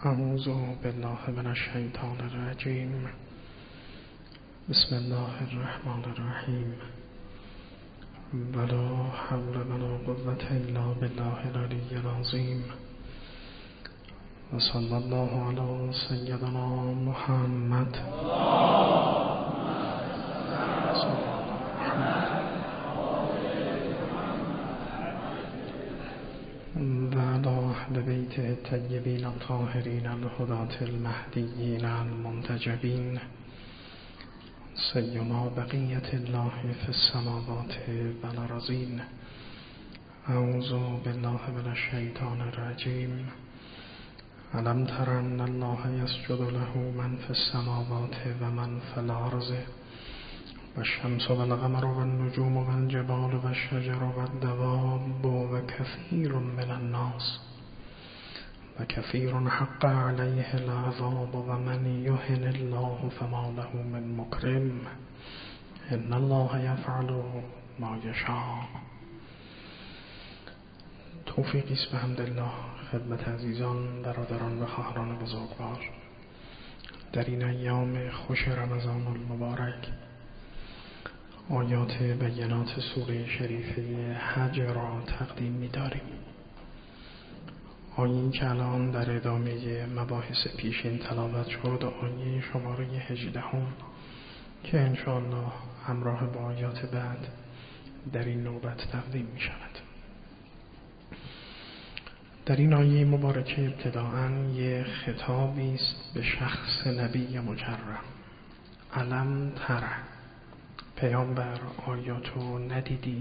اعوذ بالله من الشیطان الرجیم. بسم الله الرحمن الرحیم. ولا حول ولا قوة الا بالله العلی العظیم. و صلی الله علی سیدنا محمد. و علی اهل بیت الطیبین الطاهرین الهداة المهدیین المنتجبین سیما بقیة الله فی السماوات والارضین. اعوذ بالله من الشیطان الرجیم. الم تر ان الله یسجد له من فی السماوات و من فی الارض والشمس والقمر والنجوم والجبال والشجر والدواب وكثير من الناس وكثير حق عليه العذاب ومن يهن الله فما له من مكرم ان الله يفعل ما يشاء. توفیقی است به حمدالله خدمت عزیزان، برادران و خواهران بزرگوار در این ایام خوش رمضان المبارک. آیات بینات سوره شریفه حج را تقدیم می‌داریم. آیه‌ای که الان در ادامه مباحث پیشین تلاوت شد، آیه شماره 18 که انشاءالله همراه با آیات بعد در این نوبت تقدیم می شود. در این آیه مبارکه ابتداءً یک خطابی است به شخص نبی مکرم. الم تر، پیامبر آیاتو ندیدی؟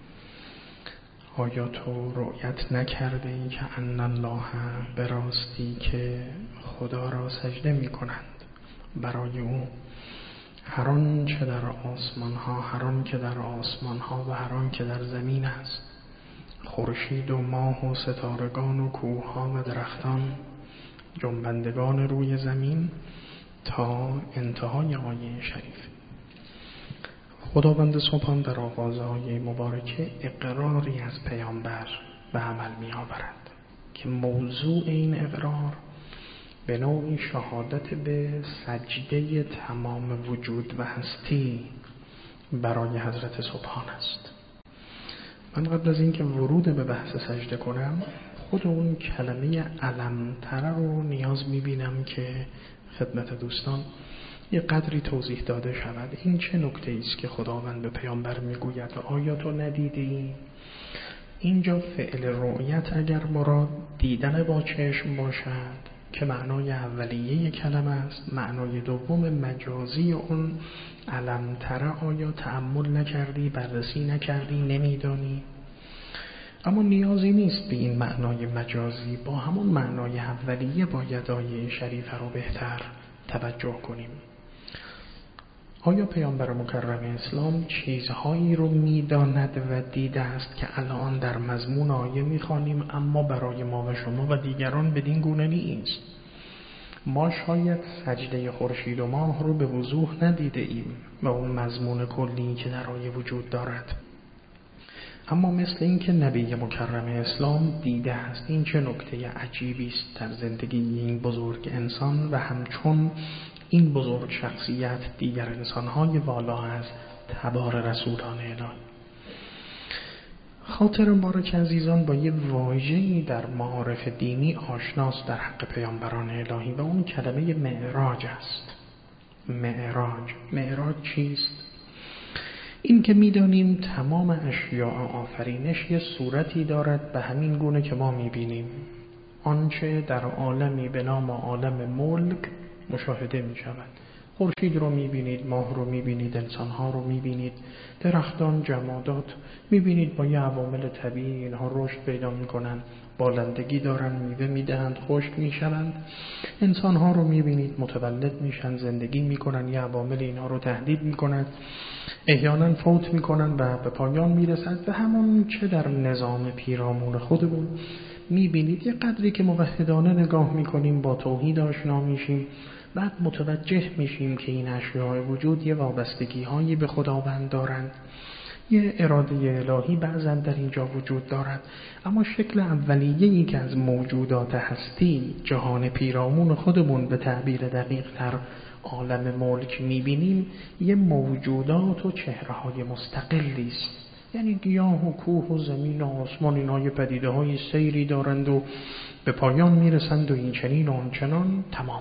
آیاتو رؤیت نکرده ای که ان الله به راستی که خدا را سجده می کنند برای او، هر آن چه در آسمان ها، هر آن که در آسمان ها و هر آن که در زمین است، خورشید و ماه و ستارگان و کوه ها و درختان، جنبندگان روی زمین تا انتهای آیه شریف. خداوند سبحان در آغاز آیه مبارکه اقراری از پیامبر به عمل می آورد که موضوع این اقرار به نوعی شهادت به سجده تمام وجود و هستی برای حضرت سبحان است. من قبل از اینکه ورود به بحث سجده کنم، خود اون کلمه الم تر رو نیاز می بینم که خدمت دوستان یه قدری توضیح داده شود. این چه نکته است که خداوند به پیامبر میگوید آیاتو ندیدی؟ اینجا فعل رؤیت اگر مراد دیدن با چشم باشد که معنای اولیه کلمه است، معنای دوم مجازی اون الم تر آیا تأمل نکردی، بررسی نکردی، نمیدانی؟ اما نیازی نیست به این معنای مجازی، با همون معنای اولیه باید آیه شریفه رو بهتر توجه کنیم. آیا پیامبر مکرم اسلام چیزهایی رو می‌داند و دیده است که الان در مضمون آیه می‌خوانیم، اما برای ما و شما و دیگران بدین گونه نیست؟ ما شاید سجده خورشید و ماه رو به وضوح ندیده ایم و اون مضمون کلی که در آیه وجود دارد، اما مثل این که نبی مکرم اسلام دیده است. این چه نکته عجیبی است در زندگی این بزرگ انسان و همچون این بزرگ شخصیت دیگر انسان‌های والا از تبار رسولان الهی. خاطر مبارک عزیزان با یه واژه‌ای در معارف دینی آشناست در حق پیامبران الهی و اون کلمه معراج است. معراج چیست؟ این که می‌دانیم تمام اشیاء آفرینش یه صورتی دارد به همین گونه که ما می‌بینیم. آنچه در عالمی به نام عالم ملک مشاهده می شود. خورشید رو می بینید، ماه رو می بینید، انسانها رو می بینید، درختان، جمادات می بینید با یه عوامل طبیعی اینها رشد پیدا می کنند، بالندگی دارن، میوه می دهند، خشک می شوند. انسانها رو می بینید متولد میشن، زندگی می کنن، یه عوامل اینها رو تهدید می کند، احیانا فوت می کنن و به پایان می رسد. و همون چه در نظام پیرامون خودمون می بینید، یه قدری که موحدانه نگاه می کنیم، با توحید آشنا میشیم، بعد متوجه میشیم که این اشیاء وجود یه وابستگی هایی به خداوند دارند یه اراده الهی بعضا در اینجا وجود دارد، اما شکل اولیه‌ای که از موجودات هستی جهان پیرامون خودمون به تعبیر دقیق تر عالم ملک میبینیم یه موجودات و چهره‌های مستقلی است. یعنی گیاه و کوه و زمین و آسمان اینها یه پدیده‌های سیری دارند و به پایان میرسند و این چنین و آن چنان تمام.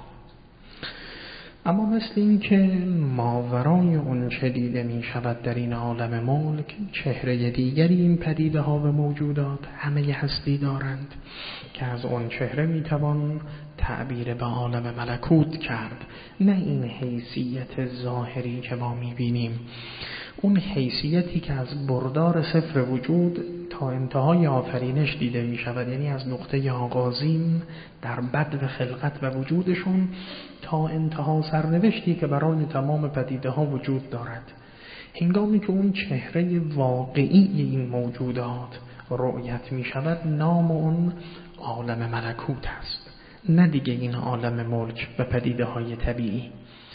اما مثل این که ماورای اون چه دیده می شود در این عالم ملک، چهره دیگری این پدیده ها و موجودات همه هستی دارند که از اون چهره می توان تعبیر به عالم ملکوت کرد. نه این حیثیت ظاهری که ما می بینیم، اون حیثیتی که از بردار صفر وجود تا انتهای آفرینش دیده می شود، یعنی از نقطه آغازین در بدء خلقت و وجودشون تا انتها سرنوشتی که برای تمام پدیده ها وجود دارد. هنگامی که اون چهره واقعی این موجودات رؤیت می شود، نام اون عالم ملکوت است، نه دیگه این عالم ملک و پدیده های طبیعی.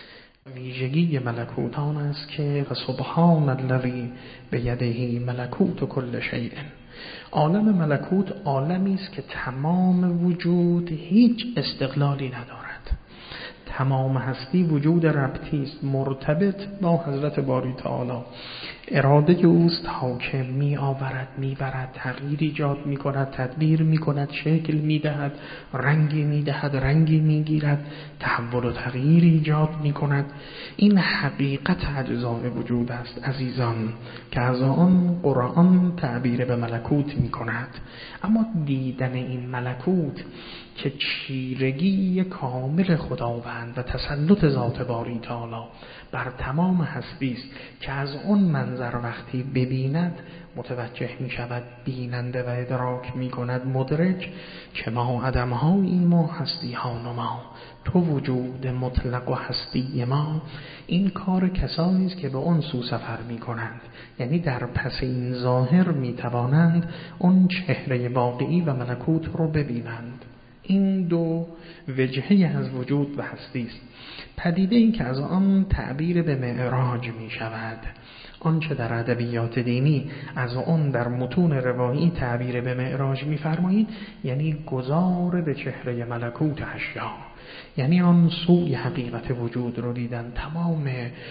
ویژگی ملکوتان است که سبحان الذی بیده ملکوت کل شیء. عالم ملکوت عالمی است که تمام وجود هیچ استقلالی ندارد. تمام هستی وجود ربطی است مرتبط با حضرت باری تعالی. اراده اوست حاکم، می آورد، می برد، تغییر ایجاد می کند، تدبیر می کند، شکل می دهد، رنگی می دهد، رنگی می گیرد، تحول و تغییر ایجاد می کند. این حقیقت اجزای وجود است عزیزان که از آن قرآن تعبیر به ملکوت می کند. اما دیدن این ملکوت که چیرگی کامل خداوند و تسلط ذات باری تعالی بر تمام هستی است که از اون منظر وقتی ببیند متوجه می شود، بیننده و ادراک می کند، مدرک که ما عدم هاییم و هستی ها نما، تو وجود مطلق و هستی ما. این کار کسانی است که به اون سو سفر می کنند، یعنی در پس این ظاهر می توانند اون چهره واقعی و ملکوت رو ببینند. این دو وجهه از وجود و هستی است. پدیده این که از آن تعبیر به معراج می شود، آنچه در ادبیات دینی از آن در متون روایی تعبیر به معراج می فرمایید، یعنی گذار به چهره ملکوت اشیا، یعنی آن سوی حقیقت وجود رو دیدن. تمام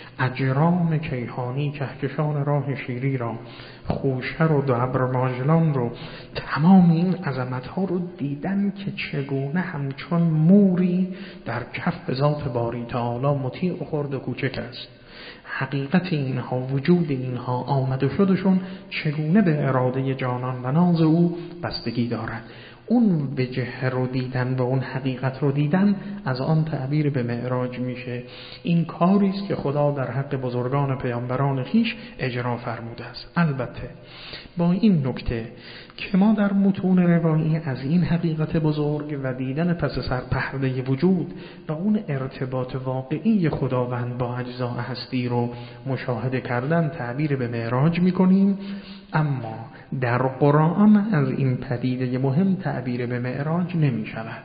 اجرام کیهانی، کهکشان راه شیری را، خوشهر و دبر ماجلان رو، تمام این عظمت ها رو دیدن که چگونه همچون موری در کف ذات باری تعالی مطیع و خرد و کوچک است. حقیقت اینها، وجود اینها، آمد و شدشون چگونه به اراده جانان و ناز او بستگی دارد. اون وجه رو دیدن و اون حقیقت رو دیدن از آن تعبیر به معراج میشه. این کاری است که خدا در حق بزرگان پیامبران خویش اجرا فرموده است. البته با این نکته که ما در متون روایی از این حقیقت بزرگ و دیدن پس سر پرده وجود و اون ارتباط واقعی خداوند با اجزا هستی رو مشاهده کردن تعبیر به معراج میکنیم، اما در قرآن از این پدیده مهم تعبیر به معراج نمی شود.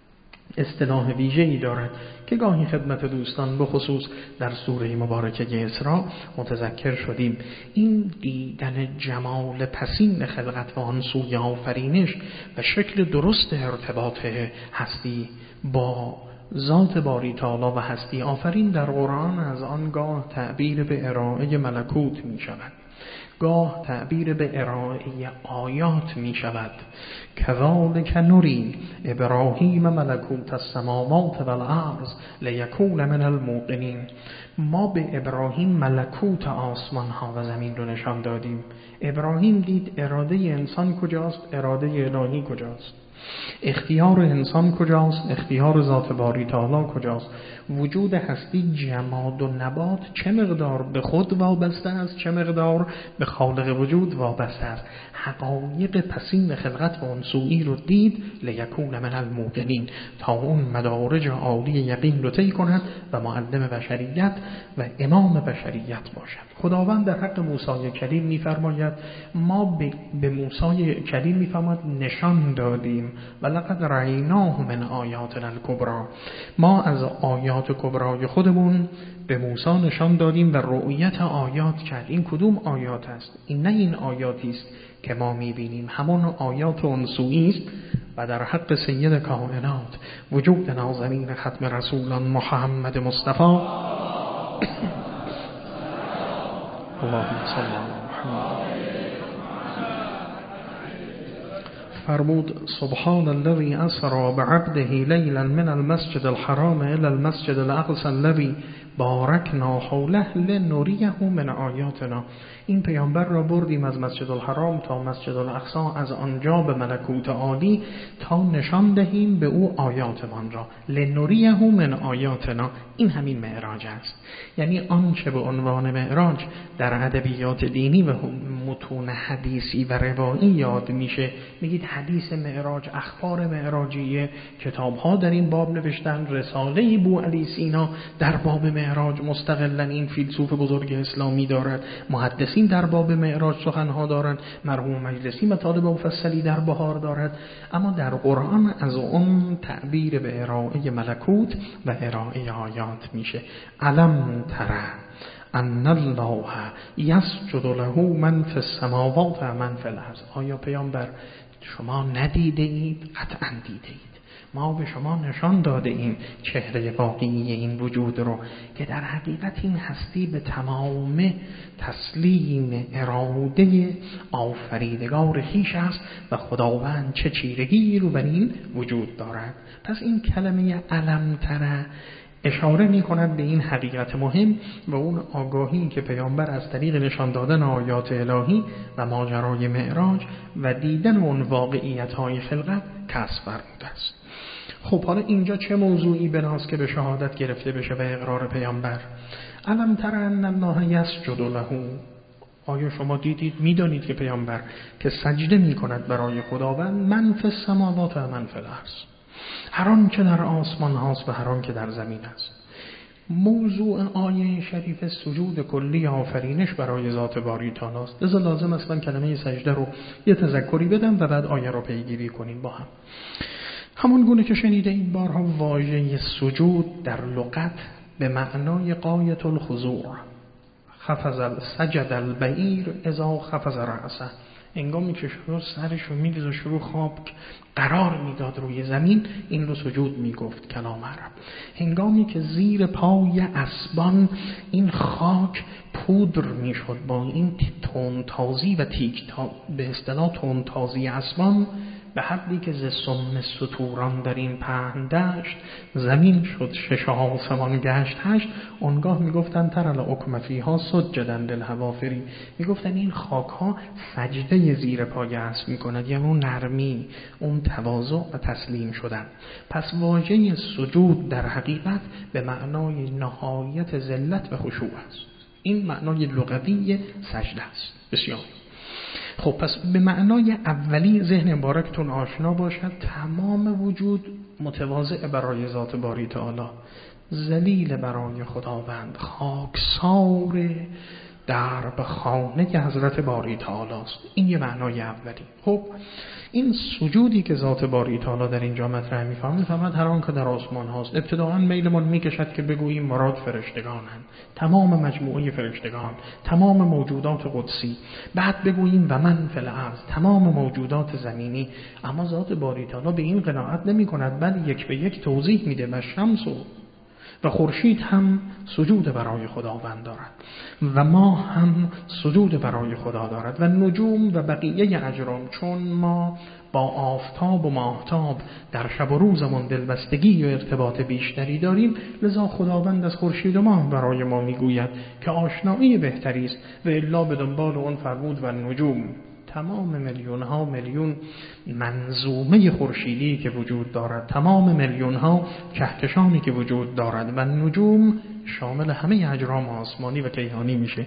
اصطلاح ویژه‌ای دارد که گاهی خدمت دوستان به خصوص در سوره مبارکه اسراء متذکر شدیم. این دیدن جمال پسین خلقت و آن سوی آفرینش و شکل درست ارتباط هستی با ذات باری تعالی و هستی آفرین در قرآن از آنگاه تعبیر به ارائه ملکوت می شود، گاه تعبیر به ارائه آیات می شود. کذالک نری ابراهیم ملکوت السماوات والارض لیکون من الموقنین. ما به ابراهیم ملکوت آسمان ها و زمین رو نشان دادیم. ابراهیم دید اراده انسان کجاست، اراده الهی کجاست، اختیار انسان کجاست، اختیار ذات باری تعالی کجاست، وجود هستی جماد و نبات چه مقدار به خود وابسته است، چه مقدار به خالق وجود وابسته است. حقایق پسین خلقت و انسویی رو دید لیکون من الموقنین، تا اون مدارج عالی یقین رو طی کند و معلم بشریت و امام بشریت باشد. خداوند در حق موسی کلیم می‌فرماید، ما به موسی کلیم می‌فرماید نشان دادیم ولقد رأیناه من آیاتنا الکبری، ما از آیات کبرای خودمون به موسی نشان دادیم و رؤیت آیات کرد. این کدوم آیات است؟ این نه این آیاتی است که ما میبینیم، همون آیات انسویی است و در حق سید کائنات وجود نازنین ختم رسولان محمد مصطفی اللهم صل علی محمد فرمود سبحان الذي اسرى بعبده ليلا من المسجد الحرام الى المسجد الاقصى الذي بارکنا حوله لنریه من آیاتنا. این پیامبر را بردیم از مسجد الحرام تا مسجد الاقصی، از آنجا به ملکوت عالی تا نشان دهیم به او آیاتمان را. لنریه من آیاتنا، این همین معراج است. یعنی آنچه به عنوان معراج در ادبیات دینی و متون حدیثی و روایی یاد میشه، میگید حدیث معراج، اخبار معراجیه، کتاب‌ها در این باب نوشتن، رساله بوعلی سینا در باب معراج مستقلاً این فیلسوف بزرگ اسلامی دارد، محدثین در باب معراج سخنها دارند، مرحوم مجلسی مطالب مفصلی در بهار دارد. اما در قرآن از اون تعبیر به ارائه ملکوت و ارائه آیات میشه. علم تره ان الله یسجد له من فی السماوات و من فی الارض. آیا پیامبر شما ندیده اید؟ قطعاً دیده اید. ما به شما نشان داده ایم چهره واقعی این وجود رو که در حقیقت این هستی به تمام تسلیم اراده آفریدگار خویش است و خداوند چه چیرگی رو بر این وجود دارد. پس این کلمه علم تره اشاره می کند به این حقیقت مهم و اون آگاهی که پیامبر از طریق نشان دادن آیات الهی و ماجرای معراج و دیدن اون واقعیت‌های خلقت کسب فرموده است. خب حالا اینجا چه موضوعی بناست که به شهادت گرفته بشه و اقرار پیامبر؟ علم تر ان الله یسجد له. آیا شما دیدید، میدانید که پیامبر که سجده می کند برای خداوند، من فی السماوات و من فی الارض، هر آن که در آسمان هاست و هر آن که در زمین است. موضوع آیه شریف سجود کلی آفرینش برای ذات باری تعالی است. لذا لازم است من کلمه سجده رو یه تذکری بدم و بعد آیه رو پیگیری کنیم با هم. همون گونه که شنیده این بارها، واژه سجود در لغت به معنای غایت الخضوع، خفض سجد البعیر اذا خفض رأسه، انگامی که شروع سرش رو می‌ریز و شروع خواب قرار میداد روی زمین، این رو سجود میگفت کلام عرب. هنگامی که زیر پای اسبان این خاک پودر میشد با این تندتازی و به اصطلاح تندتازی اسبان، به حدی که ز سم ستوران در این پهن دشت زمین شد 6 آسمان گشت 8. اونگاه میگفتن ترل اکم فیها سجدن للحوافری، میگفتن این خاک ها سجده زیر پای اسب میکند، یعنی اون نرمی، اون تواضع و تسلیم شدن. پس واژه سجود در حقیقت به معنای نهایت ذلت و خشوع است. این معنای لغوی سجده است. بسیار خب، پس به معنای اولی ذهن مبارکتون آشنا باشد. تمام وجود متواضع برای ذات باری تعالی، ذلیل برای خداوند، خاکسار در به خانه حضرت باری تعالی است. این یه معنای اولی. خب این سجودی که ذات باری تعالی در اینجا مطرح می‌فرماید هر آن که در آسمان هاست. ابتداءً میلمون میکشد که بگوییم مراد فرشتگانند، تمام مجموعه فرشتگان، تمام موجودات قدسی. بعد بگوییم و من فی الارض، تمام موجودات زمینی. اما ذات باری تعالی به این قناعت نمی‌کند، بل یک به یک توضیح میده. و شمس و خورشید هم سجود برای خداوند دارد و ما هم سجود برای خدا دارد و نجوم و بقیه اجرام، چون ما با آفتاب و ماهتاب در شب و روزمون دلبستگی و ارتباط بیشتری داریم، لذا خداوند از خورشید و ماه برای ما میگوید که آشنایی بهتری است و الا به دنبال اون فرمود و نجوم، تمام میلیون ها میلیون منظومه خورشیدی که وجود دارد، تمام میلیون ها کهکشانی که وجود دارد و نجوم شامل همه اجرام آسمانی و کیهانی میشه.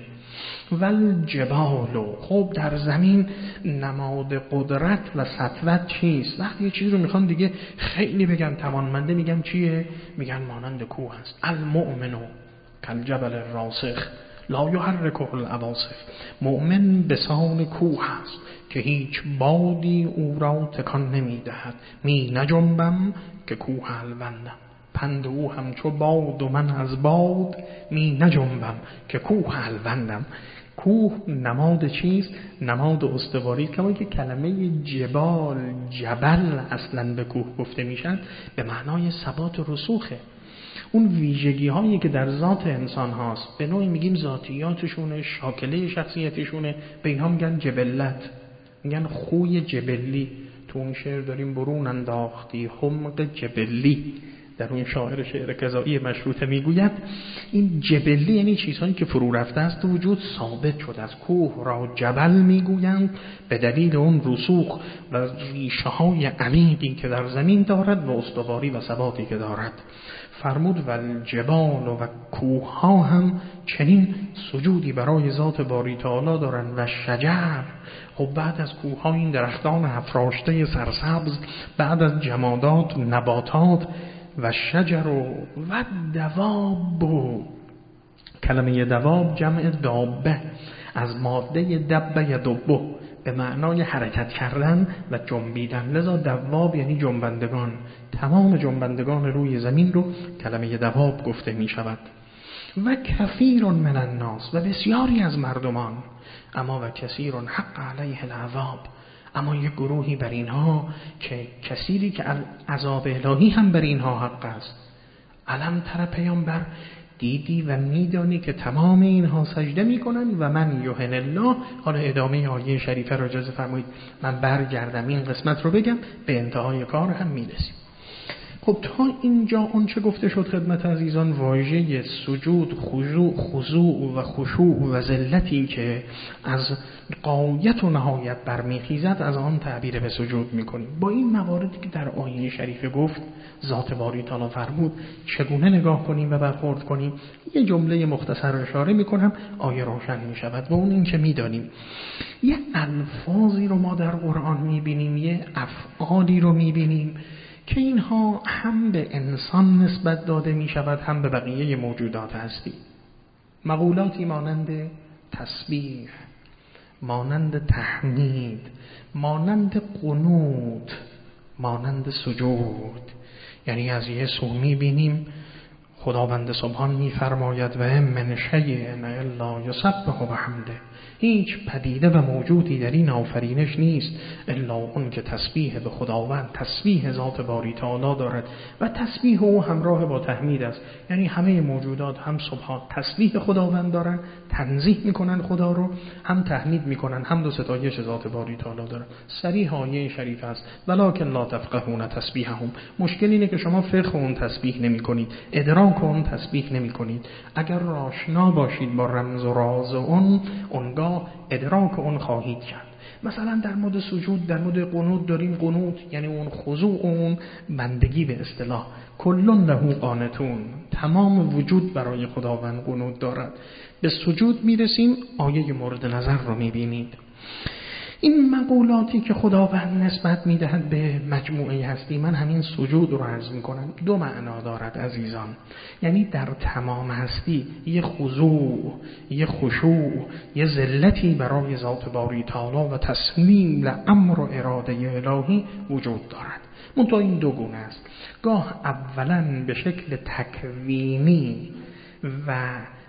والجبال، خب در زمین نماد قدرت و سطوت چیست؟ وقتی یه چیز رو میخوان دیگه خیلی بگن توانمنده، میگن چیه؟ میگن مانند کوه است. المؤمنو کالجبل الراسخ لا یحرکه العواصف. مؤمن بسان کوه است که هیچ بادی او را تکان نمیدهد. می نجنبم که کوه الوندم. پند او همچو باد و من از باد می نجنبم که کوه الوندم. کوه نماد چیست؟ نماد استواری. کما که کلمه جبال، جبل اصلا به کوه گفته میشن به معنای ثبات و رسوخه. اون ویژگی هایی که در ذات انسان هاست به نوعی میگیم ذاتیاتشونه، شاکله شخصیتشونه، به اینها میگن جبلت، میگن خوی جبلی. تو اون شعر داریم برون انداختی حمق جبلی، در اون شعر قضایی مشروطه میگوید این جبلی یعنی چیزهایی که فرو رفته است تو وجود ثابت شده است. کوه را جبل میگویند به دلیل اون رسوخ و ریشه های عمیقی که در زمین دارد و استواری و ثباتی که دارد. فرمود و الجبال و کوه ها هم چنین سجودی برای ذات باری تعالی دارند. و شجر، خب بعد از کوه ها این درختان افراشته سرسبز، بعد از جمادات نباتات، و شجر و دواب. کلمه دواب جمع دابه از ماده دبه یدبه به معنای حرکت کردن و جنبیدن، لذا دواب یعنی جنبندگان. تمام جنبندگان روی زمین رو کلمه دواب گفته می شود. و کثیر من الناس، و بسیاری از مردمان، اما و کثیر حق علیه العذاب، اما یک گروهی بر اینها که کثیری که عذاب الهی هم بر اینها حق است. علم تر پیامبر، دیدی و میدانی که تمام اینها سجده میکنن و من یهن الله. حالا ادامه آیه شریفه رو اجازه فرمایید من برگردم این قسمت رو بگم، به انتهای کار هم میرسیم. خب تا اینجا اون چه گفته شد خدمت عزیزان، واژه سجود، خضوع و خشوع و ذلتی که از غایت و نهایت برمیخیزد از آن تعبیر به سجود میکنیم. با این مواردی که در آیه شریفه گفت ذات باری تعالی فرمود چگونه نگاه کنیم و برخورد کنیم، یه جمله مختصر اشاره میکنم آیه روشن میشود. و اون این که میدانیم یه الفاظی رو ما در قرآن میبینیم، یه افعالی رو میبینیم که اینها هم به انسان نسبت داده می شود هم به بقیه موجودات هستی. مقولاتی مانند تسبیح، مانند تحمید، مانند قنوت، مانند سجود. یعنی از یه سو می بینیم خداوند سبحان می فرماید و من شیء الا یسبح بحمده، هیچ پدیده و موجودی در این آفرینش نیست الا اون که تسبیح به خداوند، تسبیح ذات باری تعالی دارد و تسبیح او همراه با تحمید است. یعنی همه موجودات هم سبحان تسبیح خداوند دارن، تنزیه میکنن خدا رو، هم تحمید میکنن، هم دو ستایش ذات باری تعالی دارن. صریح آیه شریف است ولکن لا تفقهون تسبیحهم. مشکل اینه که شما فقه اون تسبیح نمیکنید، ادراک اون تسبیح نمیکنید. اگر آشنا باشید با رمز و راز اونگاه ادراک اون خواهید کرد. مثلا در مورد سجود، در مورد قنوت داریم. قنوت یعنی اون خضوع، اون بندگی به اصطلاح. کلون له قانتون، تمام وجود برای خداوند قنوت دارد. به سجود میرسیم، آیه مورد نظر رو میبینید. این مقولاتی که خداوند نسبت میدهد به مجموعه هستی، من همین سجود رو عرض میکنم، دو معنا دارد عزیزان. یعنی در تمام هستی یه خضوع، یه خشوع، یه ذلتی برای ذات باری تعالی و تسلیم لامر و اراده الهی وجود دارد. منتها این دو گونه است. گاه اولا به شکل تکوینی و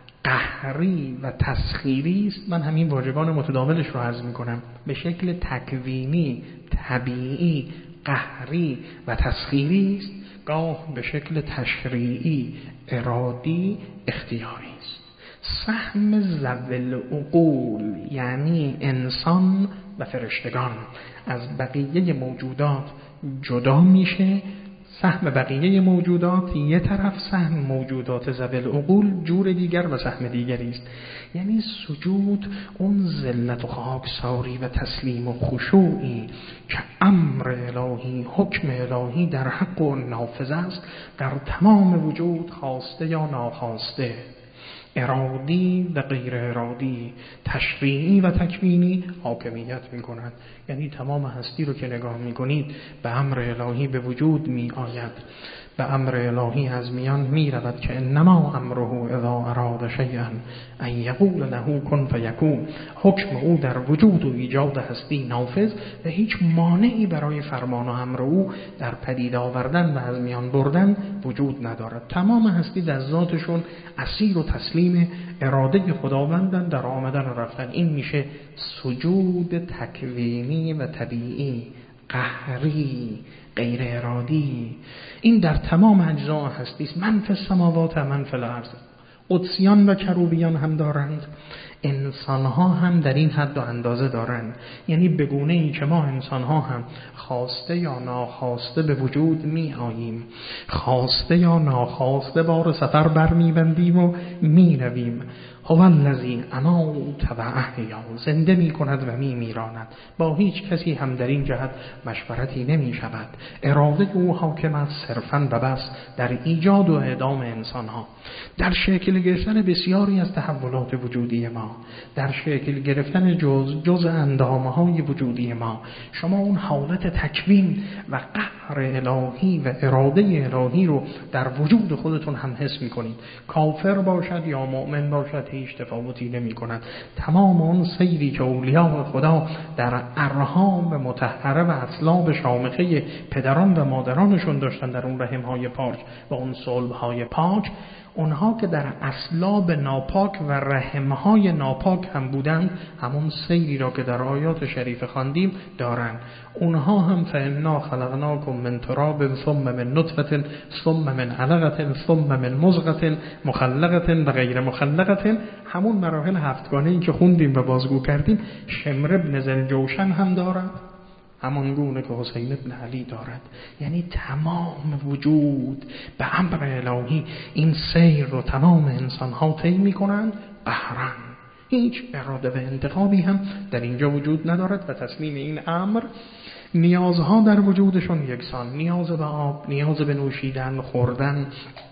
قهری و تسخیری است. من همین واژگان متداولش رو عرض میکنم. به شکل تکوینی، طبیعی، قهری و تسخیری است. گاه به شکل تشریعی، ارادی، اختیاری است. سهم ذوی العقول یعنی انسان و فرشتگان از بقیه موجودات جدا میشه. سهم بقیه موجودات یه طرف، سهم موجودات ذوی العقول جور دیگر و سهم دیگری است. یعنی سجود اون ذلت و خاکساری و تسلیم و خشوعی که امر الهی، حکم الهی در حق و نافذ است در تمام وجود، خواسته یا ناخواسته، ارادی و غیر ارادی، تشریعی و تکوینی حاکمیت می‌کند. یعنی تمام هستی رو که نگاه می‌کنید به امر الهی به وجود می‌آید. به امر الهی از میان می رود که انما امره اذا اراد شیئا ان یقول له کن فیکون. حکم او در وجود و ایجاد هستی نافذ و هیچ مانعی برای فرمان و امر او در پدید آوردن و از میان بردن وجود ندارد. تمام هستی در ذاتشون اسیر و تسلیم اراده خداوندن در آمدن و رفتن. این میشه سجود تکوینی و طبیعی، قهری، غیر ارادی. این در تمام اجزا هستی است. من فی السماوات و من فی الارض. قدسیان و کروبیان هم دارند، انسان‌ها هم در این حد و اندازه دارند. یعنی به گونه‌ای که ما انسان‌ها هم خواسته یا ناخواسته به وجود می آییم، خواسته یا ناخواسته بار سفر بر می‌بندیم و می‌رویم. هو الذی امات و احیا، زنده می کند و می میراند. با هیچ کسی هم در این جهت مشورتی نمی شود. اراده او حاکم است صرفاً و بس در ایجاد و اعدام انسان ها، در شکل گرفتن بسیاری از تحولات وجودی ما، در شکل گرفتن جز اندامه های وجودی ما. شما اون حالت تکوین و قهر الهی و اراده الهی رو در وجود خودتون هم حس می کنید. کافر باشد یا مؤمن باشد هیچ تفاوتی نمی کند. تمام اون سیری که اولیاء خدا در ارحام مطهره و اصلاب شامخه پدران و مادرانشون داشتن، در اون رحم‌های پاک و اون صلب‌های پاک، اونها که در اصلاب ناپاک و رحم‌های ناپاک هم بودند، همون سیری را که در آیات شریف خواندیم دارند. اونها هم فإنا خلقناکم من تراب ثم من نطفة ثم من علقة ثم من مضغة مخلقة و غیر مخلقة، همون مراحل هفتگانه‌ای که خوندیم و بازگو کردیم. شمر بن ذوالجوشن هم دارد، همان گونه که حسین ابن علی دارد. یعنی تمام وجود به امر الهی این سیر رو تمام انسان ها طی می‌کنند قهرن. هیچ اراده و انتخابی هم در اینجا وجود ندارد و تسلیم این امر. نیازها در وجودشون یکسان، نیاز به آب، نیاز به نوشیدن، خوردن،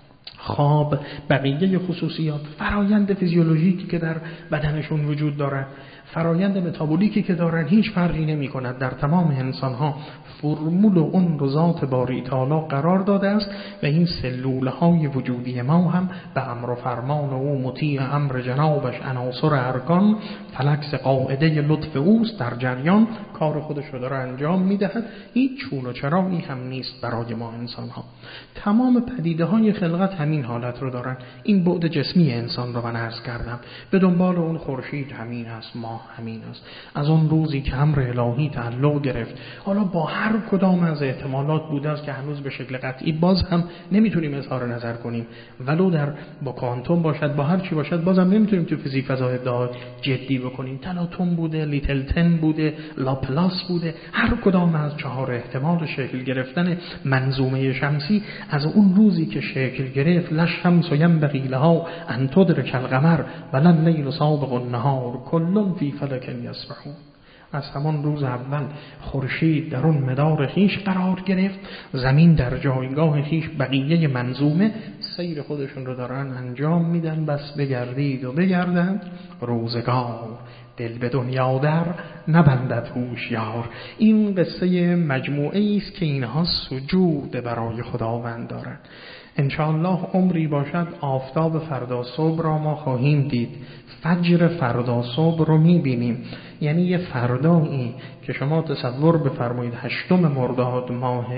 خواب، بقیه خصوصیات، فرایند فیزیولوژیکی که در بدنشون وجود داره، فرایند متابولیکی که دارن، هیچ فرقی نمی کند. در تمام انسان ها فرمول و اون رو ذات باری تعالی قرار داده است و این سلول های وجودی ما هم به امر و فرمان او مطیع امر جنابش عناصر ارکان فلکس قاعده لطف اوست، در جریان کار خودش رو داره انجام میدهد. هیچ چون و چرایی هم نیست برای ما انسان ها. تمام پدیده های خلقت همین حالت رو دارن. این بعد جسمی انسان رو من عرض کردم، به دنبال اون خورشید همین است، ماه همین است. از اون روزی که امر الهی تعلق گرفت، حالا با هر کدام از احتمالات بوده است که هنوز به شکل قطعی باز هم نمیتونیم اظهار نظر کنیم، ولو در با کوانتوم باشد، با هر چی باشد، باز هم نمیتونیم تو فیزیک فضا ادعا جدی بکنیم. تلاتوم بوده، لیتل تن بوده، لاپلاس بوده، هر کدام از 4 احتمال شکل گرفتن منظومه شمسی از اون روزی که شکل گرفت، لشمس ینبغی لها ان تدرک القمر ولا اللیل سابق النهار کل فی فلک یسبحون. از همان روز اول خورشید در اون مدار خیش قرار گرفت، زمین در جایگاه خیش، بقیه منظومه سیر خودشون رو دارن انجام میدن. بس بگردید و بگردند روزگار، دل به دنیا در نبندد هوشیار. این قصه مجموعه است که اینها سجود برای خداوند دارن. انشاءالله عمری باشد آفتاب فردا صبح را ما خواهیم دید، فجر فردا صبح رو میبینیم. یعنی یه فردایی که شما تصور بفرمایید 8 مرداد ماه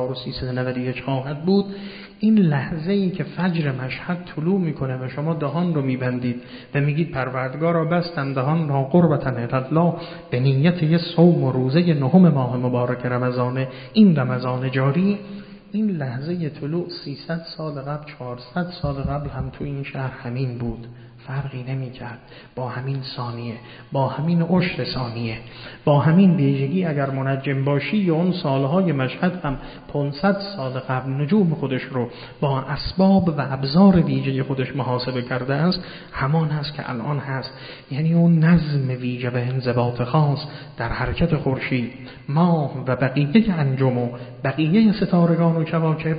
1391 خواهد بود، این لحظه‌ای که فجر مشهد طلوع میکنه و شما دهان رو میبندید و میگید پروردگارا بستم دهان را قربتن الله، به نیت یه صوم و روزه 9 ماه مبارک رمضان، این رمضان جاری، این لحظه طلوع 300 سال قبل، 400 سال قبل هم تو این شهر همین بود، فرقی نمی کرد. با همین ثانیه، با همین عشر ثانیه، با همین ویژگی اگر منجم باشی یا اون سالهای مشهد هم 500 سال قبل نجوم خودش رو با اسباب و ابزار ویژه خودش محاسبه کرده است، همان هست که الان هست. یعنی اون نظم ویژه و انضباط خاص در حرکت خورشید، ماه و بقیه انجم و بقیه ستارگان و کواکب،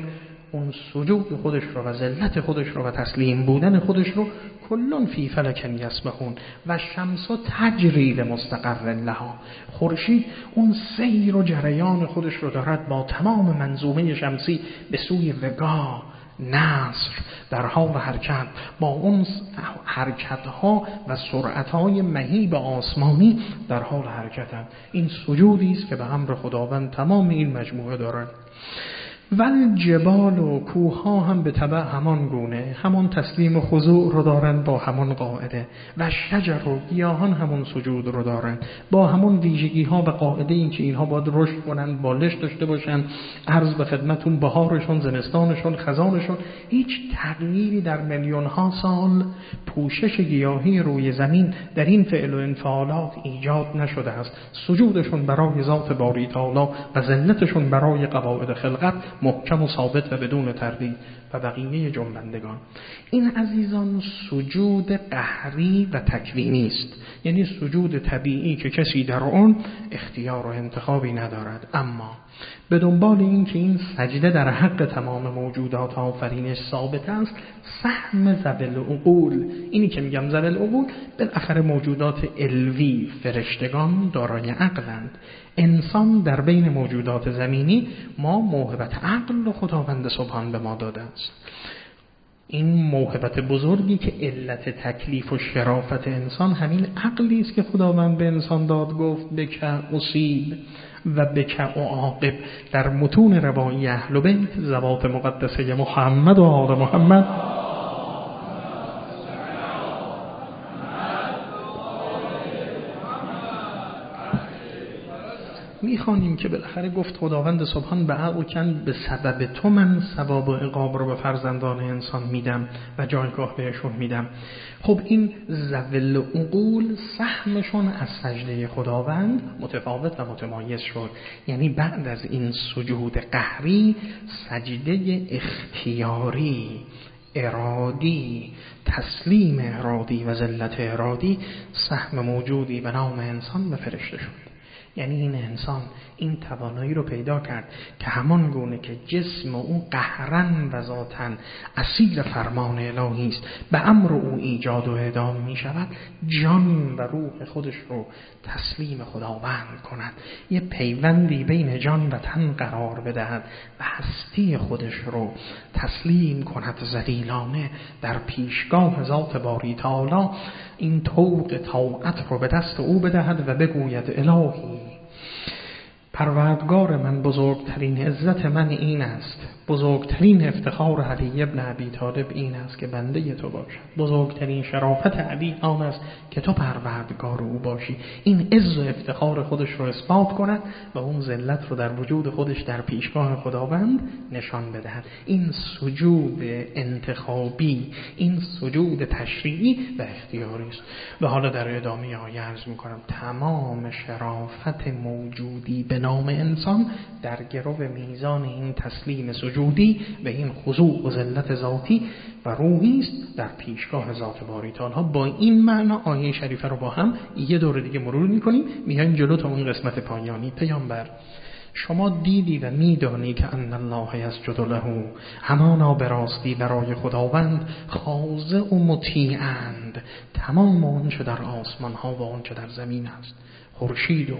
اون سجود خودش رو و ذلت خودش رو و تسلیم بودن خودش رو کلون فی فلک یسبحون و شمس تجری لمستقر لها، خورشید اون سیر و جریان خودش رو دارد با تمام منظومه شمسی به سوی وگا نصر در حال حرکت، با اون حرکت‌ها و سرعت‌های مهیب آسمانی در حال حرکتند. این سجودی است که به امر خداوند تمام این مجموعه دارد. ول جبال و کوه‌ها هم به تبع همان گونه همان تسلیم و خضوع رو دارن با همان قاعده، و شجر و گیاهان همون سجود رو دارن با همون ویژگی‌ها و قاعده، این که اینها باید رشد کنن، بالش داشته باشن، عرض به خدمتون بهارشون، زمستانشون، خزانشون، هیچ تغییری در میلیون‌ها سال پوشش گیاهی روی زمین در این فعل و انفعالات ایجاد نشده است. سجودشون برای ذات باری تعالی و ذلتشون برای قواعد خلقت محکم و ثابت و بدون تردید. و بقیه جنبندگان، این عزیزان سجود قهری و تکوینی است، یعنی سجود طبیعی که کسی در آن اختیار و انتخابی ندارد، اما به دنبال این که این سجده در حق تمام موجودات آفرینش ثابت است، سهم ذوی العقول، اینی که میگم ذوی العقول بالاخره موجودات علوی، فرشتگان دارای عقلند. انسان در بین موجودات زمینی ما موهبت عقل و خداوند سبحان به ما داده است. این موهبت بزرگی که علت تکلیف و شرافت انسان همین عقلی است که خداوند به انسان داد، گفت بک اصیب و بک اعاقب در متون روایی اهل بیت ذوات مقدسه محمد و آل محمد. میخوانیم که بالاخره گفت خداوند سبحان به عقل به سبب تو من ثواب و عقاب رو به فرزندان انسان میدم و جایگاه بهشون میدم. خب این ذوی العقول سهمشون از سجده خداوند متفاوت و متمایز شد، یعنی بعد از این سجود قهری سجده اختیاری، ارادی، تسلیم ارادی و ذلت ارادی سهم موجودی به نام انسان به فرشته شد. یعنی این انسان این توانایی رو پیدا کرد که همان گونه که جسم او قهرن و ذاتن اسیر فرمان الهی است، به امر او ایجاد و اعدام می شود، جان و روح خودش رو تسلیم خداوند کند، یه پیوندی بین جان و تن قرار بدهد و هستی خودش رو تسلیم کند ذلیلانه در پیشگاه ذات باری تعالی، این طوق طاعت رو به دست او بدهد و بگوید الهی پروردگار من، بزرگترین عزت من این است، بزرگترین افتخار علی ابن ابی طالب این است که بنده تو باشد، بزرگترین شرافت علی آن است که تو پروردگار او باشی. این عز و افتخار خودش رو اثبات کند و اون ذلت رو در وجود خودش در پیشگاه خداوند نشان بدهد. این سجود انتخابی، این سجود تشریعی و اختیاری است. و حالا در ادامه آیه عرض می‌کنم تمام شرافت موجودی به نام انسان در گرو میزان این تسلیم سجودی و این خضوع و ذلت ذاتی و روحی است در پیشگاه ذات باری تعالی. با این معنا آیه شریفه رو با هم یه دور دیگه مرور می‌کنیم، میایم جلو تا اون قسمت پایانی. پیامبر شما دیدی و میدانی که ان الله یسجد له، همانا به راستی برای خداوند خاضع و مطیعند تمام آنچه در آسمان ها و آنچه در زمین است، خورشید و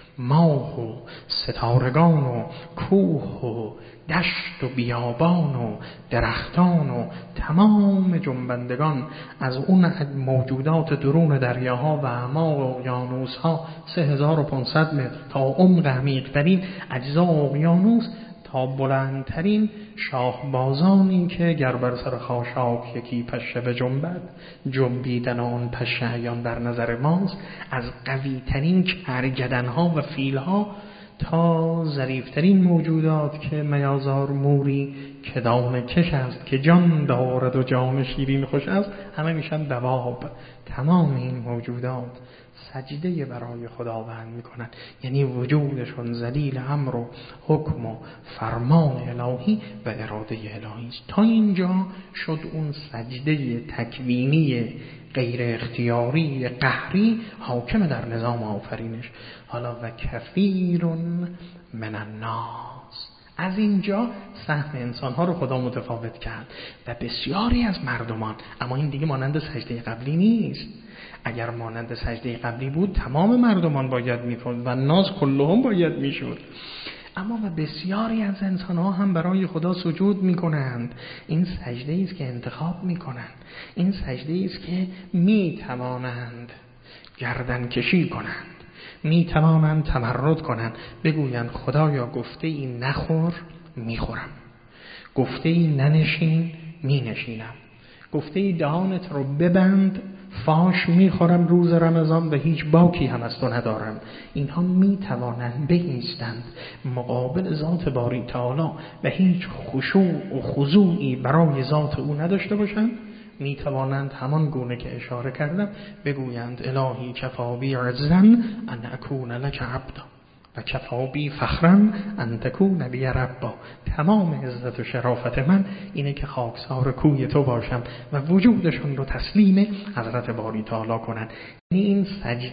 ماه و ستارگان و کوه و دشت و بیابان و درختان و تمام جنبندگان از اون موجودات درون دریاها و اعماق اقیانوس‌ها 3500 متر تا عمق عمیق‌ترین اجزای اقیانوس تا بلندترین شاهبازانی که گر بر سر خاشاک یکی پشه به جنبد، جنبیدن آن پشه عیان در نظر ماست، از قویترین کرگدنها و فیلها تا ظریفترین موجودات که میازار موری که دانه کش است که جان دارد و جان شیرین خوش است، همه میشن دواب. تمام این موجودات سجده برای خداوند میکنن، یعنی وجودشون ذلیل امر و حکم و فرمان الهی و اراده الهی است. تا اینجا شد اون سجده تکوینی غیر اختیاری قهری حاکم در نظام آفرینش. حالا و کثیر من الناس، از اینجا سهم انسان‌ها رو خدا متفاوت کرد و بسیاری از مردمان، اما این دیگه مانند سجده قبلی نیست. اگر مانند سجده قبلی بود تمام مردمان باید می‌کرد و ناس کلهم باید میشد، اما و بسیاری از انسان‌ها هم برای خدا سجود می‌کنند. این سجده است که انتخاب می‌کنند، این سجده است که می‌توانند گردن کشی کنند، می‌توانند تمرد کنند، بگویند خدایا گفته این نخور می‌خورم، گفته این ننشین می‌نشینم، گفته ای دهانت رو ببند فاش میخورم روز رمضان و هیچ باکی هم از تو ندارم. اینها میتوانند بایستند مقابل ذات باری تعالی و هیچ خشوع و خضوعی برای ذات او نداشته باشند. میتوانند همان گونه که اشاره کردم بگویند الهی کفا بی عزا ان اکون لک عبدا و کفا بی فخرا ان تکون بی ربا. تمام عزت و شرافت من اینه که خاکسار کوی تو باشم و وجودشون رو تسلیم حضرت باری تعالی کنن. این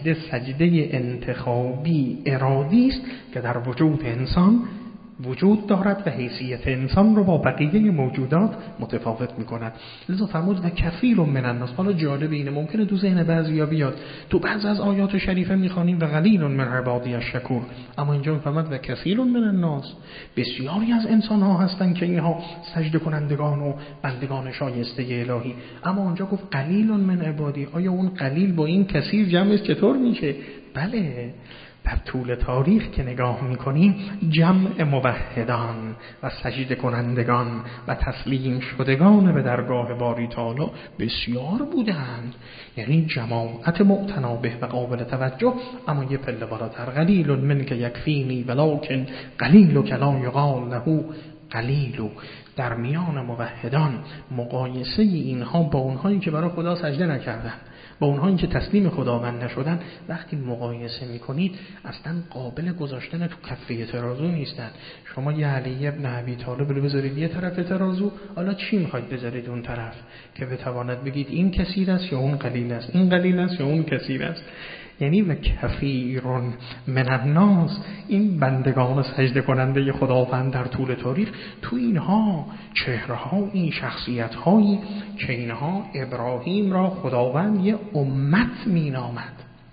سجده انتخابی ارادی است که در وجود انسان وجود دارد و حیثیت انسان رو با بقیه موجودات متفاوت می‌کند. لذا فرمود و کثیر من الناس. حالا جالب اینه، ممکنه تو ذهن بعضیا بیاد تو بعض از آیات شریفه می‌خوانیم و قلیل من عبادی الشکور، اما اینجا فرمود و کثیر من الناس، بسیاری از انسان‌ها هستند که اینها سجده کنندگان و بندگان شایسته الهی، اما اونجا گفت قلیل من عبادی. آیا اون قلیل با این کثیر جمعش چطور میشه؟ بله، در طول تاریخ که نگاه میکنیم جمع موحدان و سجده کنندگان و تسلیم شدگان به درگاه باری تعالی بسیار بودند، یعنی جماعت معتنا به و قابل توجه. اما یه پله بالاتر قلیل من که یکفینی ولکن قلیل که لا یقال له قلیل. در میان موحدان مقایسه اینها با اونهایی که برای خدا سجده نکردن، با اونهایی که تسلیم خداوند نشدن، وقتی مقایسه میکنید اصلا قابل گذاشتن تو کفه ترازو نیستن. شما یه علی ابن ابی طالب رو بذارید یه طرف ترازو، حالا چی میخواید بذارید اون طرف که بتواند بگید این کثیر است یا اون قلیل است، این قلیل است یا اون کثیر است؟ یعنی و کثیر من الناس، این بندگان سجده کننده خداوند در طول تاریخ، تو اینها چهره‌ها، این شخصیت‌هایی که اینها ابراهیم را خداوند یه امت می‌نامد،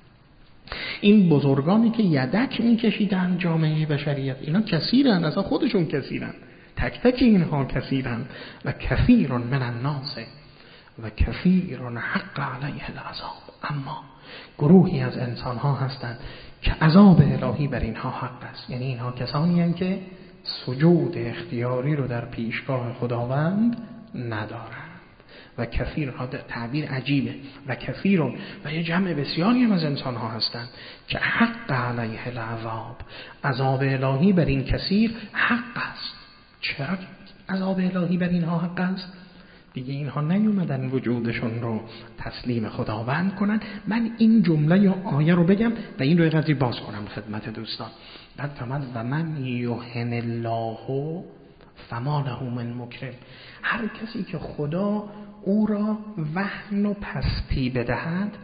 این بزرگانی که یدک می‌کشیدن جامعه بشریت، اینا کثیرن، اصلا خودشون کثیرن، تک تک اینها کثیرن. و کثیر من الناس و کثیر حق علیه العذاب. اما گروهی از انسان ها هستند که عذاب الهی بر اینها حق است. یعنی اینها کسانی هستند که سجود اختیاری رو در پیشگاه خداوند ندارند. و کثیر، ها تعبیر عجیبه، و کثیرون و یه جمع بسیاری هم از انسان ها هستند که حق علیه العذاب، عذاب الهی بر این کثیر حق است. چرا عذاب الهی بر اینها حق است؟ دیگه اینها نیومدن وجودشون رو تسلیم خداوند کنن. من این جمله یا آیه رو بگم و این رو قدری باز کنم خدمت دوستان. بعد فرمود و من یهن الله فما له من مکرم. هر کسی که خدا او را وهن و پستی بدهد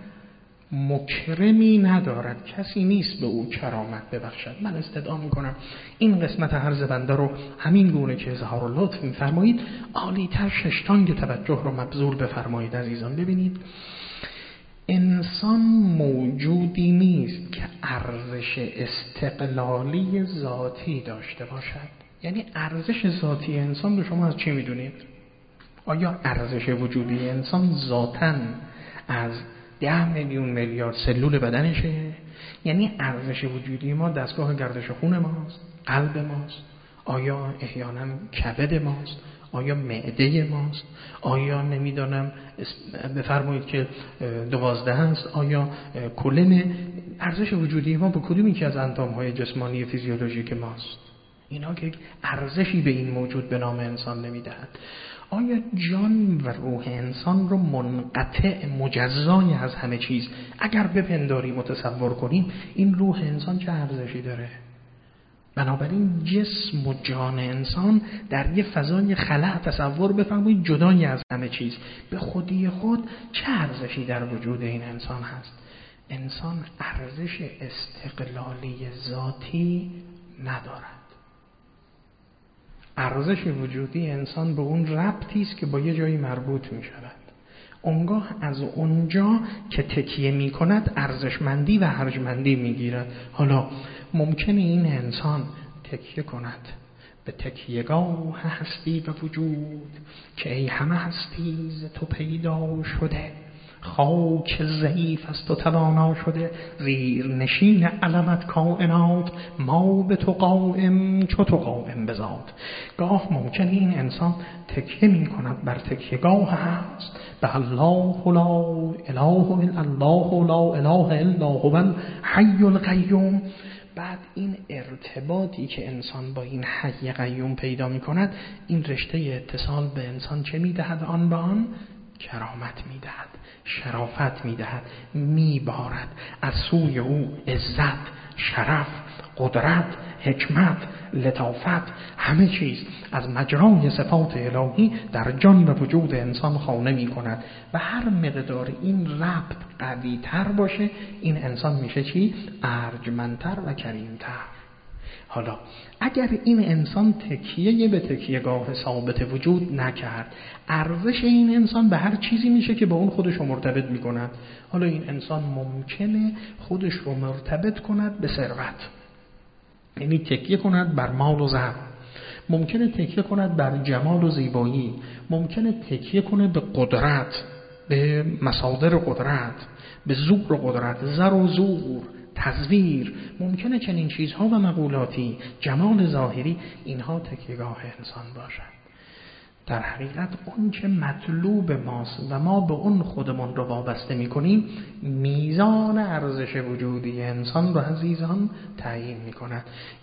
مکرمی ندارد، کسی نیست به او کرامت ببخشد. من استدعا میکنم این قسمت عرض بنده رو همین گونه که اظهار لطف میفرمایید عالی‌تر ششتانگ توجه رو مبذول بفرمایید. عزیزان ببینید، انسان موجودی نیست که ارزش استقلالی ذاتی داشته باشد. یعنی ارزش ذاتی انسان رو شما از چی میدونید؟ آیا ارزش وجودی انسان ذاتاً از 10 میلیون میلیارد سلول بدنشه؟ یعنی ارزش وجودی ما دستگاه گردش خون ماست، قلب ماست، آیا احیانا کبد ماست، آیا معده ماست، آیا نمیدانم بفرمایید که 12 است، آیا کلن؟ ارزش وجودی ما به کدومی که از اندام‌های جسمانی فیزیولوژیک ماست؟ اینا که ارزشی به این موجود به نام انسان نمیدهد. آیا جان و روح انسان رو منقطع مجزای از همه چیز اگر بپنداری متصور کنیم، این روح انسان چه ارزشی داره؟ بنابراین جسم و جان انسان در یه فضای خلأ تصور بفرمایید جدای از همه چیز، به خودی خود چه ارزشی در وجود این انسان هست؟ انسان ارزش استقلالی ذاتی ندارد. ارزش وجودی انسان به اون ربطی است که با یه جایی مربوط می شود. اونگاه از اونجا که تکیه می کند ارزشمندی و ارجمندی می گیرد. حالا ممکنه این انسان تکیه کند به تکیهگاه هستی و وجود که ای همه هستی ز تو پیدا شده، خاک ضعیف از تو توانا شده، زیر نشین علمت کائنات، ما به تو قائم چو تو قائم بزاد. گاه ممکن این انسان تکیه می کند بر تکیهگاه هست به الله لا اله الا الله لا اله الا هو الحی القیوم. بعد این ارتباطی که انسان با این حی قیوم پیدا می کند، این رشته اتصال به انسان چه می دهد؟ آن به آن کرامت می دهد، شرافت می دهد، می بارد از سوی او عزت، شرف، قدرت، حکمت، لطافت، همه چیز از مجرای صفات الهی در جان و وجود انسان خانه می کند و هر مقدار این ربط قوی تر باشه این انسان میشه چی؟ ارجمندتر و کریمتر. حالا اگر این انسان تکیه به تکیهگاه ثابت وجود نکرد، ارزش این انسان به هر چیزی میشه که با اون خودش رو مرتبط میکند. حالا این انسان ممکنه خودش رو مرتبط کند به ثروت، یعنی تکیه کند بر مال و زر، ممکنه تکیه کند بر جمال و زیبایی، ممکنه تکیه کنه به قدرت، به مصادر قدرت، به زور و قدرت، زر و زور، تزویر، ممکنه چنین چیزها و مقولاتی، جمال ظاهری، اینها تکیهگاه انسان باشد. در حقیقت اون چه مطلوب ماست و ما به اون خودمون رو وابسته می‌کنیم، میزان ارزش وجودی انسان رو عزیزان تعیین می‌کند.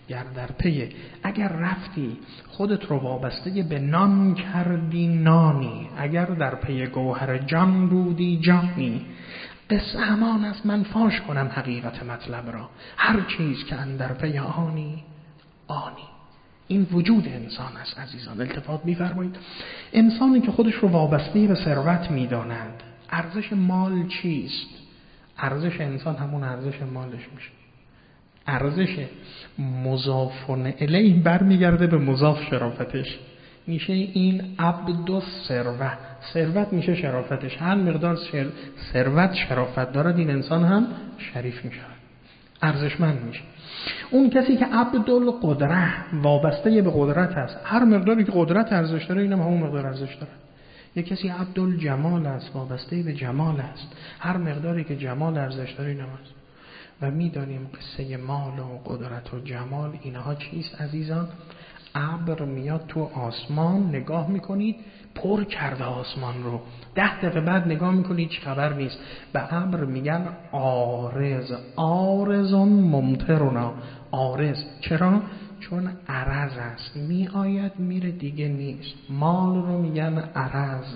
اگر رفتی خودت رو وابسته به نان کردی نانی، اگر در پی گوهر جان بودی جانی، قصه همان است من فاش کنم حقیقت مطلب را، هر چیز که اندر پی آنی آنی. این وجود انسان است عزیزان. التفات می‌فرمایید انسانی که خودش رو وابسته به ثروت می‌داند، ارزش مال چیست؟ ارزش انسان همون ارزش مالش میشه. ارزش مضاف الیه برمیگرده به مضاف شرافتش، میشه این عبد و ثروت میشه شرافتش. هر مقدار ثروت شرافت دارد این انسان هم شریف میشه، ارزشمند میشه. اون کسی که عبدالقدره وابسته به قدرت است، هر مقداری که قدرت ارزش داره اینم همون مقدار ارزش داره. یک کسی عبدالجمال است، وابسته به جمال است، هر مقداری که جمال ارزش داره اینم است. و میدانیم قصه مال و قدرت و جمال اینها چیست عزیزان؟ ابر میاد تو آسمان، نگاه میکنید پر کرده آسمان رو، 10 دقیقه بعد نگاه میکنید هیچ خبر نیست. به ابر میگن عارض، عارضون ممطرنا. عارض چرا؟ چون عرض است، میآید میره دیگه نیست. مال رو میگن عرض،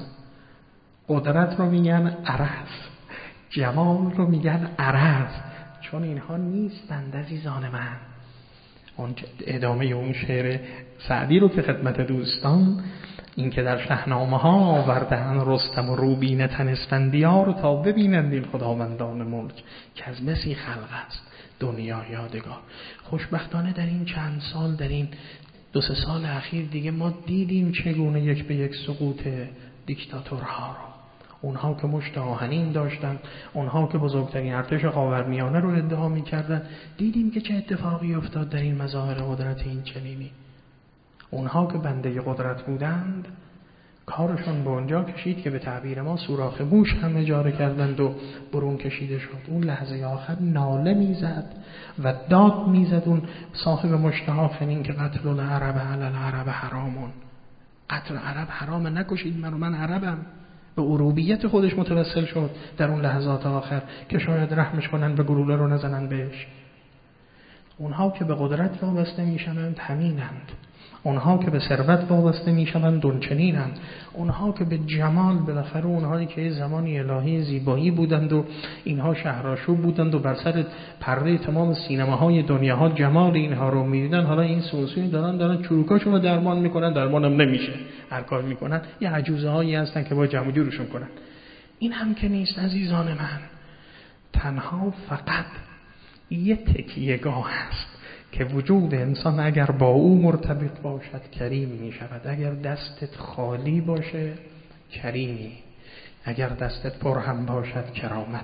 قدرت رو میگن عرض، جمال رو میگن عرض، چون اینها نیستند عزیزان من. اون ادامه اون شعر سعدی رو که خدمت دوستان، این که در شاهنامه ها آوردن رستم و روبین تن اسفندیار تا ببینند این خداوندان ملک که از بسی خلق است دنیا یادگار. خوشبختانه در این چند سال، در این 2-3 سال اخیر دیگه ما دیدیم چگونه یک به یک سقوط دیکتاتورها رو. اونها که مشت آهنین داشتن، اونها که بزرگترین ارتش خاورمیانه رو ادعا می‌کردن، دیدیم که چه اتفاقی افتاد در این مظاهر قدرت این چنینی. اونها که بنده قدرت بودند کارشون به اونجا کشید که به تعبیر ما سوراخ موش هم اجاره کردند و برون کشیده شد. اون لحظه آخر ناله میزد و داد میزد اون صاحب مشت آهنین که قتل العرب علی العرب حرامون، قتل عرب حرامه، نکشید من عربم. به عروبیت خودش متوسل شد در اون لحظات آخر که شاید رحمش کنن، به گلوله رو نزنن بهش. اونها که به قدرت وابسته میشوند همینند، اونها که به ثروت وابسته میشوند دونچنینند، اونها که به جمال، بالاخره اونهایی که زمانی الهی زیبایی بودند و اینها شهرآشوب بودند و بر سر پرده تمام سینماهای دنیاها جمال اینها رو میدیدن، حالا این سوسوی دارن چروکاشون رو درمان میکنن، درمانم نمیشه، هر کار میکنن یه عجوزه هایی هستن که با جمع جورشون کنن. این هم که نیست عزیزان من، تنها فقط یه تکیهگاه هست که وجود انسان اگر با او مرتبط باشد کریم می شود. اگر دستت خالی باشه کریمی، اگر دستت پر هم باشد کرامت.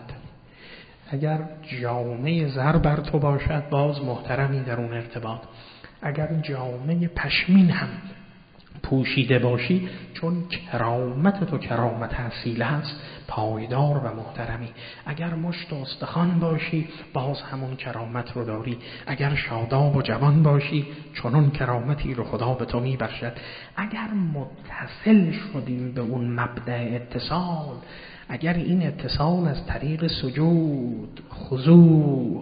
اگر جامعه زر بر تو باشد باز محترمی در اون ارتباط. اگر جامعه پشمین هم پوشیده باشی، چون کرامت تو کرامت اصیل است، پایدار و محترمی. اگر مشت و استخوان باشی باز همون کرامت رو داری. اگر شاداب و جوان باشی چنون کرامتی رو خدا به تو میبخشد. اگر متصل شدیم به اون مبدأ اتصال، اگر این اتصال از طریق سجود، خضوع،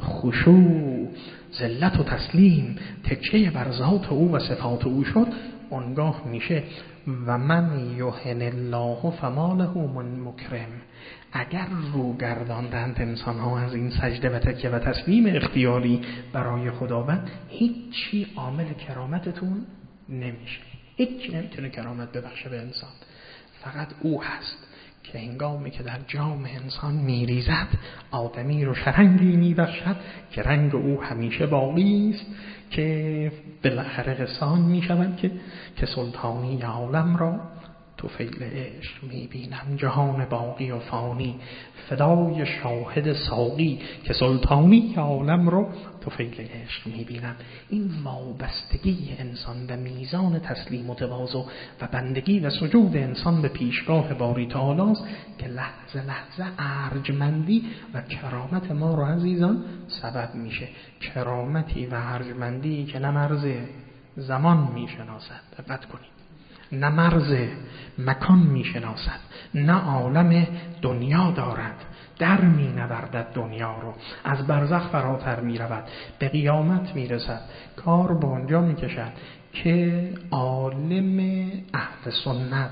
خشوع، ذلت و تسلیم تکیه بر ذات او و صفات او شد، اونگاه میشه و من یهن الله فما له من مکرم. اگر رو گرداندند انسان ها از این سجده و تکیه و تسلیم اختیاری برای خداوند، هیچی عامل کرامتتون نمیشه. هیچی نمیتونه کرامت ببخشه به انسان. فقط او هست که هنگامی که در جام انسان میریزد آدمی رو شرنگی میبخشد که رنگ او همیشه باقی است، که بالاخره قصان میشود که سلطانی عالم را طفیل عشق میبینم، جهان باقی و فانی فدای شاهد ساقی که سلطانی عالم رو طفیل عشق میبینم. این وابستگی انسان و میزان تسلیم و تواضع و بندگی و سجود انسان به پیشگاه باری تعالی است که لحظه لحظه ارجمندی و کرامت ما رو عزیزان سبب میشه. کرامتی و ارجمندی که نه مرز زمان میشناسد، دقت کنید، نه مرز مکان میشناسد، نه عالم دنیا دارد، در می نوردد دنیا رو، از برزخ فراتر می رود، به قیامت می رسد. کار به آنجا می کشد که عالم اهل سنت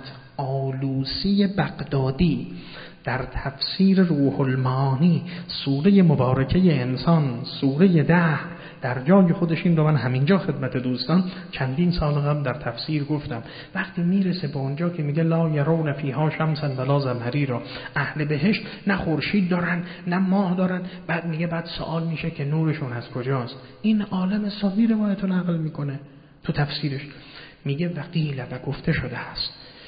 آلوسی بغدادی در تفسیر روح المعانی سوره مبارکه انسان، سوره 10، در جای خودش این رو من همینجا خدمت دوستان چندین سال قبل در تفسیر گفتم. وقتی میرسه به اونجا که میگه لا یرون فیها شمسا ولا زمهریرا، اهل بهشت نه خورشید دارن نه ماه دارن، بعد میگه بعد سوال میشه که نورشون از کجاست. این عالم سنی روایت رو نقل میکنه تو تفسیرش، میگه وقیل و گفته شده است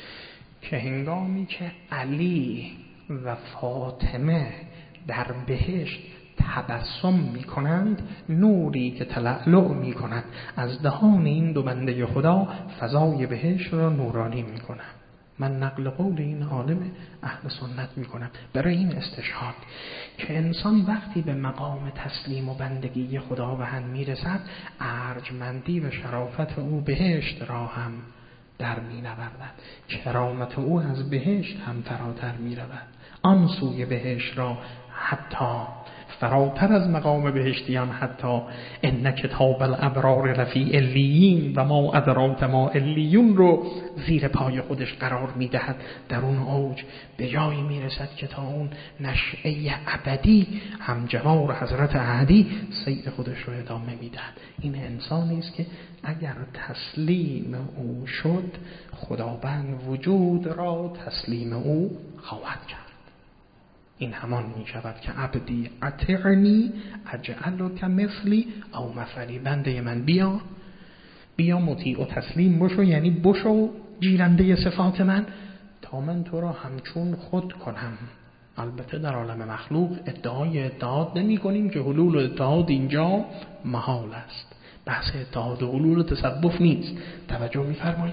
که هنگامی که علی و فاطمه در بهشت تبسم میکنند، نوری که تلألؤ میکند از دهان این دو بنده خدا فضای بهشت را نورانی میکنند. من نقل قول این عالم اهل سنت میکنم برای این استشهاد که انسان وقتی به مقام تسلیم و بندگی خداوند میرسد، ارجمندی و شرافت او بهشت را هم در مینوردد، کرامت او از بهشت هم فراتر میرود. آن سوی بهشت را حتی فراتر از مقام بهشتیان، حتی ان کتاب الابرار لفی علیین و ما ادراک ما علیون رو زیر پای خودش قرار میدهد. در اون اوج به جایی میرسد که تا اون نشأه ابدی همجوار حضرت احدی سیر خودش رو ادامه میدهد. این انسانی است که اگر تسلیم او شد، خداوند وجود را تسلیم او خواهد کرد. این همان می شود که عبدی اطیعنی اجعلک مثلی او مثلی، بنده من بیا مطیع و تسلیم بشو، یعنی بشو گیرنده صفات من تا من تو را همچون خود کنم. البته در عالم مخلوق ادعای اتحاد نمی کنیم که حلول و اتحاد اینجا محال است. بحث اتحاد و حلول و تصوف نیست. توجه می فرمایید.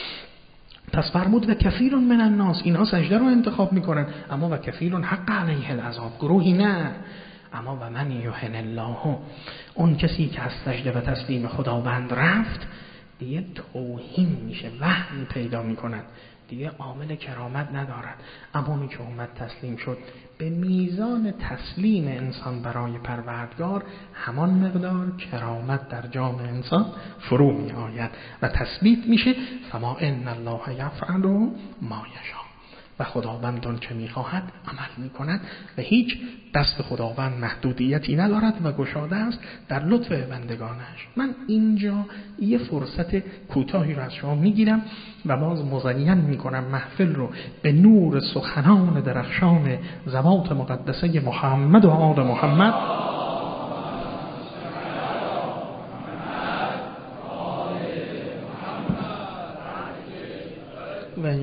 پس فرمود و کثیر من الناس، اینها سجده رو انتخاب میکنن، اما و کثیر حق علیه العذاب، گروهی نه. اما و من یهن الله، اون کسی که از سجده و تسلیم خداوند رفت دیگه توهین میشه، وهم پیدا میکنن، دیگه عامل کرامت ندارد. اما اونی که اومد تسلیم شد، به میزان تسلیم انسان برای پروردگار همان مقدار کرامت در جام انسان فرو می آید و تثبیت میشه. فما ان الله یفعل ما یشاء، و خداوند آن چه میخواهد عمل میکند و هیچ دست خداوند محدودیتی ندارد و گشاده است در لطف بندگانش. من اینجا یه فرصت کوتاهی رو از شما میگیرم و باز مزین میکنم محفل رو به نور سخنان درخشان ذوات مقدسه محمد و آل محمد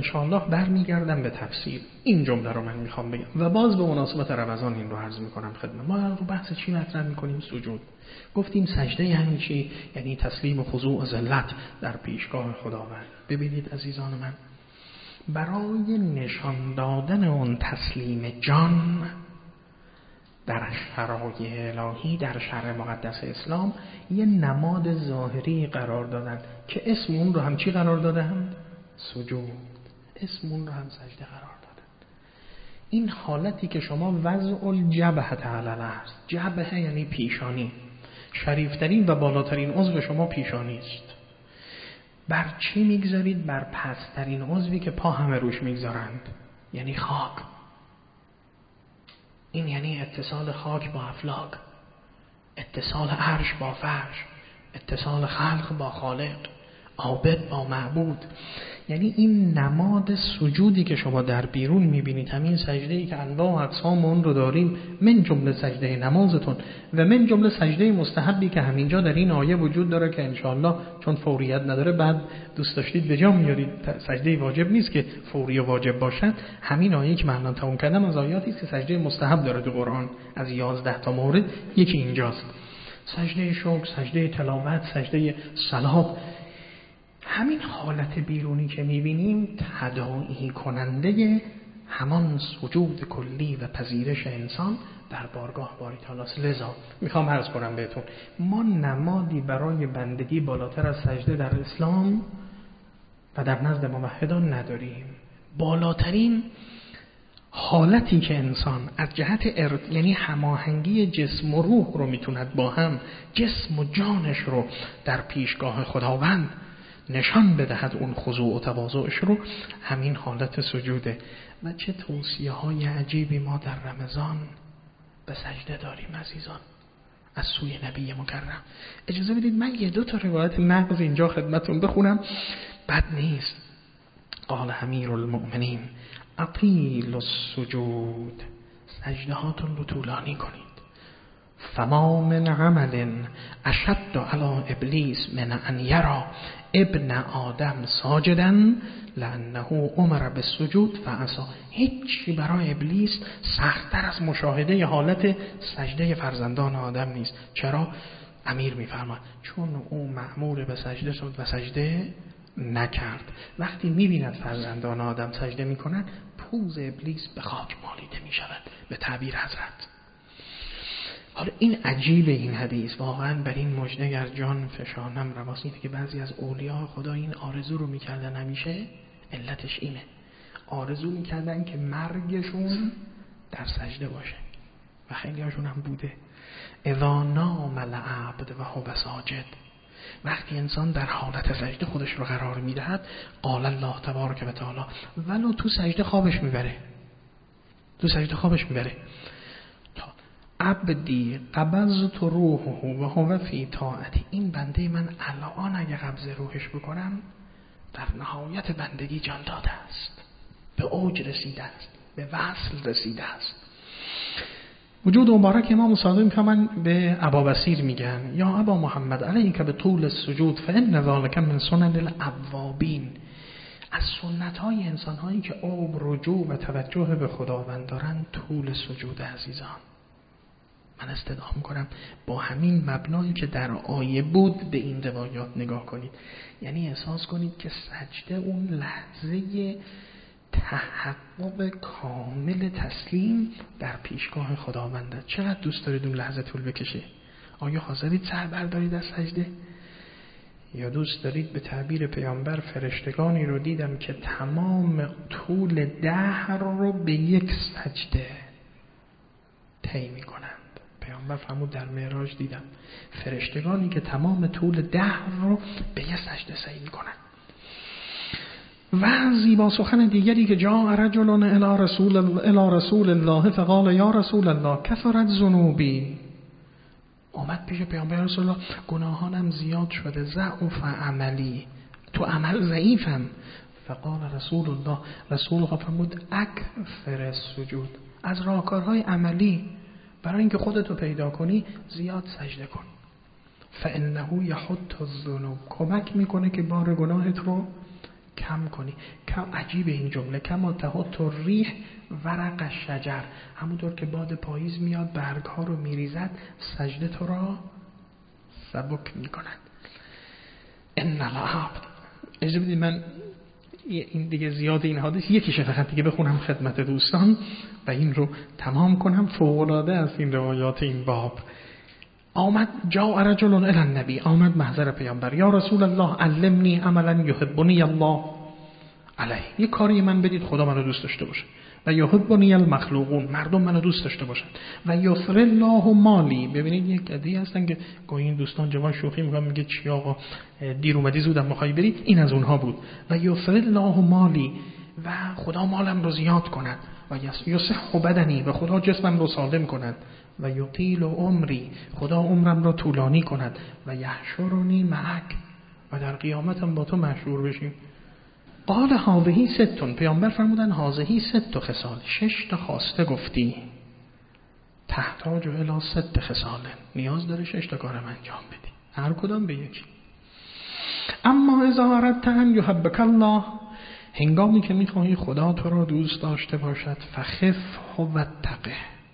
انشاءالله برمیگردم به تفسیر. این جمله رو من میخوام بگم و باز به مناسبت رمضان این رو عرض میکنم خدمت. ما رو بحث چی مطرح میکنیم؟ سجود. گفتیم سجده یعنی چی؟ یعنی تسلیم و خضوع و ذلت در پیشگاه خداوند. ببینید عزیزان من، برای نشان دادن اون تسلیم جان در شرایع الهی، در شرع مقدس اسلام، یه نماد ظاهری قرار دادن که اسم اون رو هم چی قرار دادن؟ سجود. اسم اون رو هم سجده قرار دادن. این حالتی که شما وضع الجبهة علی الارض، جبهه یعنی پیشانی، شریفترین و بالاترین عضو شما پیشانی است. بر چی میگذارید؟ بر پسترین عضوی که پا همه روش میگذارند، یعنی خاک. این یعنی اتصال خاک با افلاک، اتصال عرش با فرش، اتصال خلق با خالق، عابد با معبود. یعنی این نماد سجودی که شما در بیرون میبینید، همین سجده‌ای که انواع و اقسام اون رو داریم، من جمله سجده نمازتون و من جمله سجده مستحبی که همینجا در این آیه وجود داره که انشاءالله چون فوریت نداره بعد دوست داشتید به جا میارید، سجده واجب نیست که فوری و واجب باشد. همین آیه که من تموم کردم از آیاتی است که سجده مستحب داره تو قرآن، از 11 تا مورد یکی اینجاست. سجده شکر، سجده تلاوت، سجده صلات. همین حالت بیرونی که میبینیم تداعی کننده همان سجود کلی و پذیرش انسان در بارگاه باری تعالی است. لذا میخوام عرض کنم بهتون، ما نمادی برای بندگی بالاتر از سجده در اسلام و در نزد موحدان نداریم. بالاترین حالتی که انسان از جهت یعنی هماهنگی جسم و روح رو میتوند با هم، جسم و جانش رو در پیشگاه خداوند نشان بدهد، اون خضوع و تواضعش رو، همین حالت سجوده. و چه توصیه های عجیبی ما در رمضان به سجده داریم عزیزان از سوی نبی مکرم. اجازه بدید من 1-2 تا روایت نقض اینجا خدمتون بخونم، بد نیست. قال امیر المؤمنین اطیل السجود، سجده هاتون رو طولانی کنید. فما من عمل اشد علی ابلیس من ان یرا ابن آدم ساجدا لانه امر بالسجود فعصا. هیچی برای ابلیس سخت‌تر از مشاهده حالت سجده فرزندان آدم نیست. چرا؟ امیر میفرماد چون او مأمور به سجده شد و سجده نکرد. وقتی میبیند فرزندان آدم سجده میکنند، پوز ابلیس به خاک مالیده میشود، به تعبیر حضرت. حالا این عجیب این حدیث، واقعا بر این مژده گر جان فشانم رواست. اینه که بعضی از اولیاء خدا این آرزو رو میکردن، همیشه علتش اینه، آرزو میکردن که مرگشون در سجده باشه و خیلی هاشون هم بوده. اذا نام العبد و هو ساجد، وقتی انسان در حالت سجده خودش رو قرار میدهد، قال الله تبارک و تعالی، ولو تو سجده خوابش میبره، تو سجده خوابش میبره. عبدی قبضت روحه و هو فی طاعتی، این بنده من الان اگه قبض روحش بکنم در نهایت بندگی جان داده است، به اوج رسیده است، به وصل رسیده است. وجود مبارک امام صادق میفهمن به ابابصیر میگن یا ابا محمد علیک به طول السجود فان ذلک من سنن الاوابین، از سنت های انسان هایی که اوب، رجوع و توجه به خداوند دارن طول سجود. عزیزان من استدعا میکنم با همین مبنایی که در آیه بود به این روایات نگاه کنید، یعنی احساس کنید که سجده اون لحظه تحقق کامل تسلیم در پیشگاه خداونده. چقدر دوست دارید اون لحظه طول بکشه؟ آیا حاضرید سر بردارید از سجده؟ یا دوست دارید به تعبیر پیامبر فرشتگانی رو دیدم که تمام طول دهر رو به یک سجده طی میکنند. پیامبر فرمود در معراج دیدم فرشتگانی که تمام طول دهر رو به یک سجده سعی میکنند. و زیبا سخن دیگری که جاء رجل الی رسول الله فقال یا رسول الله کثرت ذنوبی، اومد پیش پیامبر رسول الله گناهانم زیاد شده، ضعف عملی، تو عمل ضعیفم. فقال رسول الله، رسول الله فرمود اکثر السجود، از راهکارهای عملی برای اینکه خودتو پیدا کنی زیاد سجده کن. فانه یحط الذنوب، کمک میکنه که بار گناهت رو کم کنی. عجیب این جمله، کما تحط الریح ورق الشجر، همونطور که باد پاییز میاد برگ ها رو میریزد، سجده تو را سبک میکند. ان العبد. اجازه بدید من این دیگه زیاد این حادث یکیشه فقط دیگه بخونم خدمت دوستان و این رو تمام کنم. فوق‌العاده است این روایات این باب. آمد جاء رجل الی النبی، آمد محضر پیامبر، یا رسول الله علمنی عملا یحبنی الله علیه، یه کاری من بدید خدا منو دوست داشته باشه، و یحبنی المخلوقون، مردم منو دوست داشته باشن، و یسر الله مالی. ببینید یک عده‌ای هستن که گاهی این دوستان جوان شوخی میگن، میگه چی آقا دیر اومدی زودم میخوای بری، این از اونها بود. و یسر الله مالی، و خدا مالم رو زیاد کند، و یصح بدنی، و خدا جسمم رو سالم کند، و یطیل عمری، خدا عمرم رو طولانی کند، و یحشرنی معک، و در قیامتم با تو محشور بشیم. قال هذه ست، پیامبر فرمودن هذه ست خصال، 6 تا خواسته گفتی، تحتاج الی 6 خصال، نیاز داره 6 تا کارم انجام بدی، هر کدام به یکی. اما اذا اردت ان یحبک الله، هنگامی که میخواهی خدا تو را دوست داشته باشد، فخف و تقه،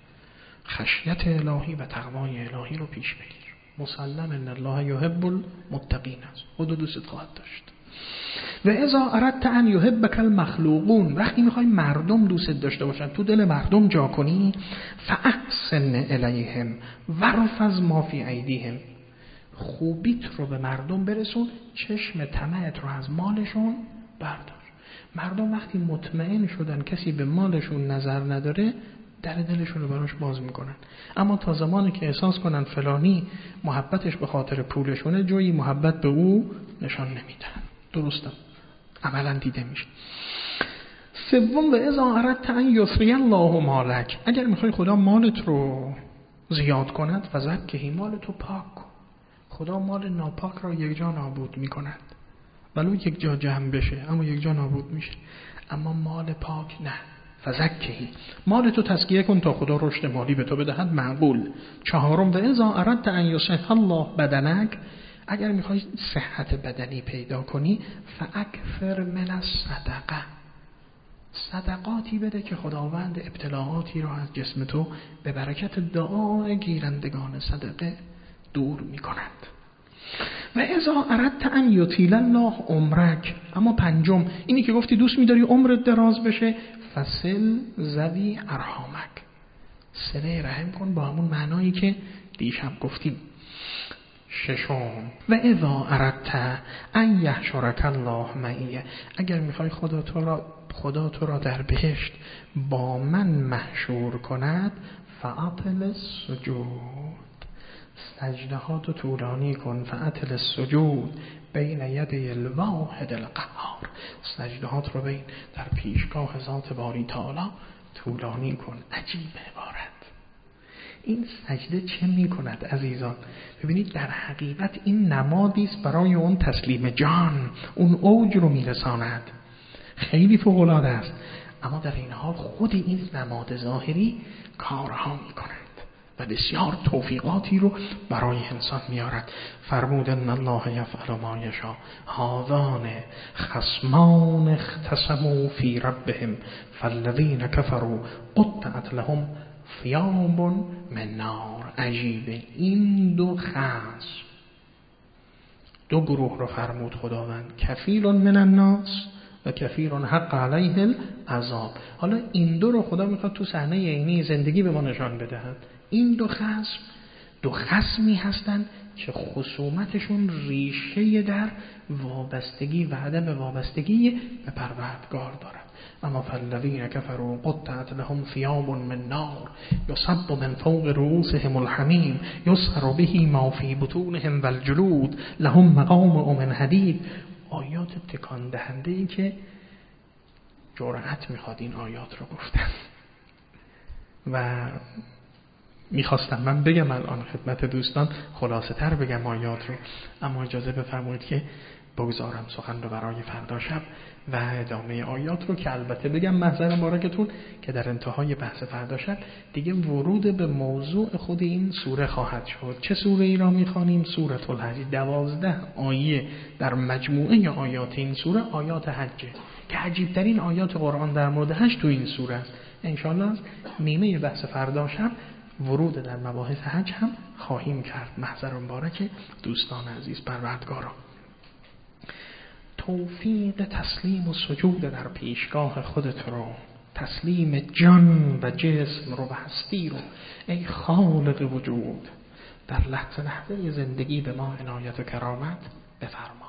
خشیت الهی و تقوای الهی رو پیش بگیر. مسلم ان الله یحب المتقین است، خدا دوست خواهد داشت. و اذا اردت ان یحبک المخلوقون، وقتی میخوای مردم دوست داشته باشن، تو دل مردم جا کنی، فاحسن الیهم ورفض ما فی ایدیهم، خوبیت رو به مردم برسون، چشم طمعت رو از مالشون بردار. مردم وقتی مطمئن شدن کسی به مالشون نظر نداره، در دلشون رو براش باز میکنن. اما تا زمانی که احساس کنن فلانی محبتش به خاطر پولشونه، جویی محبت به او نشان نمیدن. درسته، عملا دیده میشه. سوم، و اذا اردت ان یسری الله مالک، اگر میخوای خدا مالت رو زیاد کند، فزکه، مالت رو پاک کن. خدا مال ناپاک را یک جا نابود میکند، ولو یک جا جمع بشه اما یک جا نابود میشه، اما مال پاک نه. فزکهی، مال تو تزکیه کن تا خدا رشد مالی به تو بدهد، معقول. چهارم، و اذا اردت ان یصح الله بدنک، اگر میخوای صحت بدنی پیدا کنی، فاکثر من الصدقه، صدقاتی بده که خداوند ابتلاعاتی را از جسم تو به برکت دعای گیرندگان صدقه دور میکند. و اذا اردت ان یطیل الله عمرک، اما پنجم، اینی که گفتی دوست می‌داری عمرت دراز بشه، فصل ذوی ارحامک، صله رحم کن با همون معنایی که دیشب گفتیم. ششم، و اذا اردت ان یحشرک الله معی، اگر میخوای خدا تو را در بهشت با من محشور کند، فاطل السجود، سجده ها تو طولانی کن، فاطل السجود بین یدی الواحد القهار، سجده هات رو در پیشگاه ذات باری تعالی طولانی کن. عجیب عبارت. این سجده چه می کند عزیزان؟ ببینید در حقیقت این نمادی است برای اون تسلیم جان، اون اوج رو می رساند. خیلی فوق العاده است، اما در این حال خود این نماد ظاهری کارها می کند و بسیار توفیقاتی رو برای انسان میارد. فرمود ان الله یفعل ما یشاء، هذان خصمان اختصموا فی ربهم فالذین کفروا قطعت لهم ثیاب من نار. عجیبه، این دو خصم، دو گروه رو فرمود خداوند، کفیل من الناس و کفیل حق علیه العذاب. حالا این دو رو خدا میخواد تو صحنه عینی زندگی به ما نشان بدهد. این دو خصمی هستند که خصومتشون ریشه در وابستگی و عدم وابستگی به پروردگار دارد. اما فالذین کفروا قطعت لهم ثیاب من نار یصب من فوق رؤوسهم الحمیم یسحر به ما فی بطونهم والجلود لهم مقامع من حدید. آیات تکان دهنده ای که جرأت میخواد این آیات رو گفتن و میخواستم من بگم الان خدمت دوستان خلاصه تر بگم آیات رو، اما اجازه بفرمایید که بگذارم سخن رو برای فردا شب و ادامه آیات رو، که البته بگم محضر مبارکتون که در انتهای بحث فردا شب دیگه ورود به موضوع خود این سوره خواهد شد. چه سوره ای را میخوانیم؟ سوره الحج. 12 آیه در مجموعه آیات این سوره آیات حجه که عجیبترین آیات قرآن در مورد حج تو این سوره است. انشاءالله از نیمه بحث فردا شب ورود در مباحث حج هم خواهیم کرد. محضر مبارک دوستان عزیز پروردگارا، توفیق تسلیم و سجود در پیشگاه خودت رو، تسلیم جان و جسم رو و هستی رو ای خالق وجود در لحظه لحظه زندگی به ما عنایت و کرامت بفرما.